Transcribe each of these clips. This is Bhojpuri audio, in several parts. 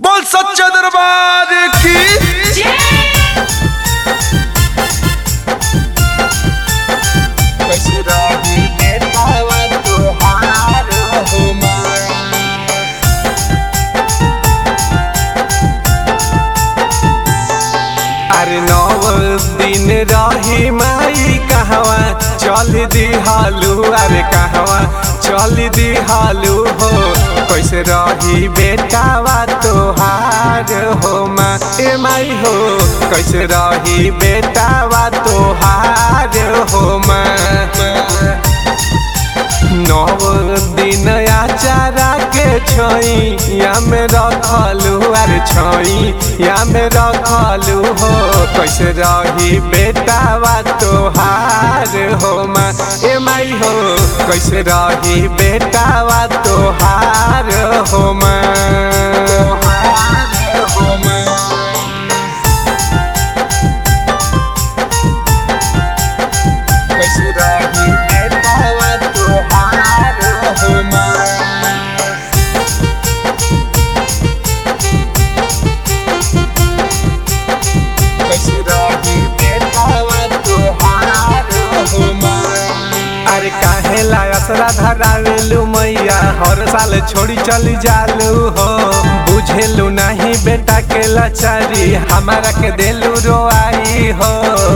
बोल सच्चा दरबार की। अरे 9 दिन रही माई कहवा चल दी हालू। अरे कहवा चल दी हालू हो कैसे रही बेटावा तोहार हो माँ। ए माई हो कैसे रही बेटावा तोहार हो माँ। 9 दिन आचारा के छोइया में रखलू। अरे छोइया में रखलू हो कैसे रही बेटावा तोहार हो माँ। ए माई हो कैसे रही बेटावा तोहार हो माँ। कैसे रही बेटावा तोहार हो माँ। अरे काहे लायसरा धरावेलू मैया हर साल छोड़ी चली जालू हो। बुझेलू नहीं बेटा के लाचारी हमारा के देलू रोआई हो।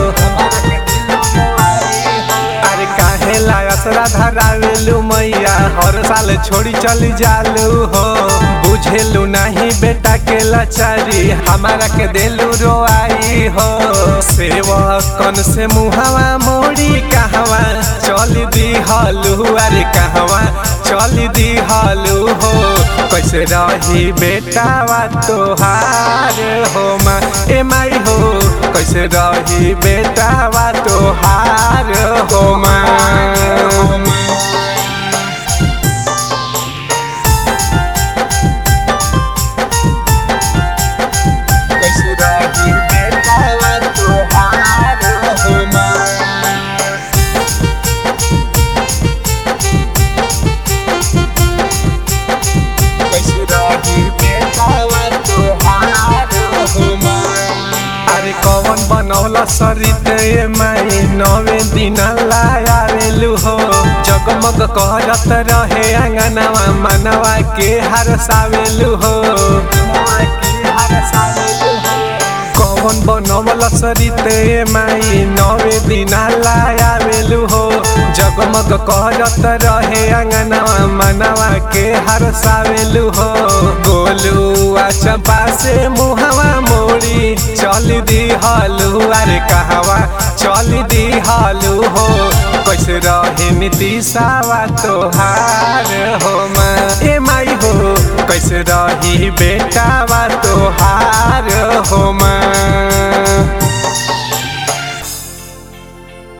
अरे काहे लायसरा धरावेलू मैया हर साल छोड़ी चली जालू हो। बुझेलू नहीं बेटा के लाचारी हमारा के देलू रोआई हो। सेवकन से मुहावा मोड़ी कहवा चल दी हालू। अरे कहवा चल दी हालू हो कैसे रही बेटावा तोहार हो माँ। ए माई हो कैसे रही बेटावा तोहार हो माँ। कौन बनौला सरित ए माई 9 दिन लायावेलू हो। जगमग करत रहे अंगनवा मनवा के हरसावेलू हो। कौन बनौला सरित ए माई 9 दिन लायावेलू हो। जगमग करत रहे अंगनवा मनवा के हरसावेलू हो। गोलुआ चंपा से मुहवा मोड़ी चल दी हालू। अरे कहवा चल दी हालू हो कैसे रहे नीतीशावा तोहार हो माँ। ए माई हो कैसे रही बेटावा तोहार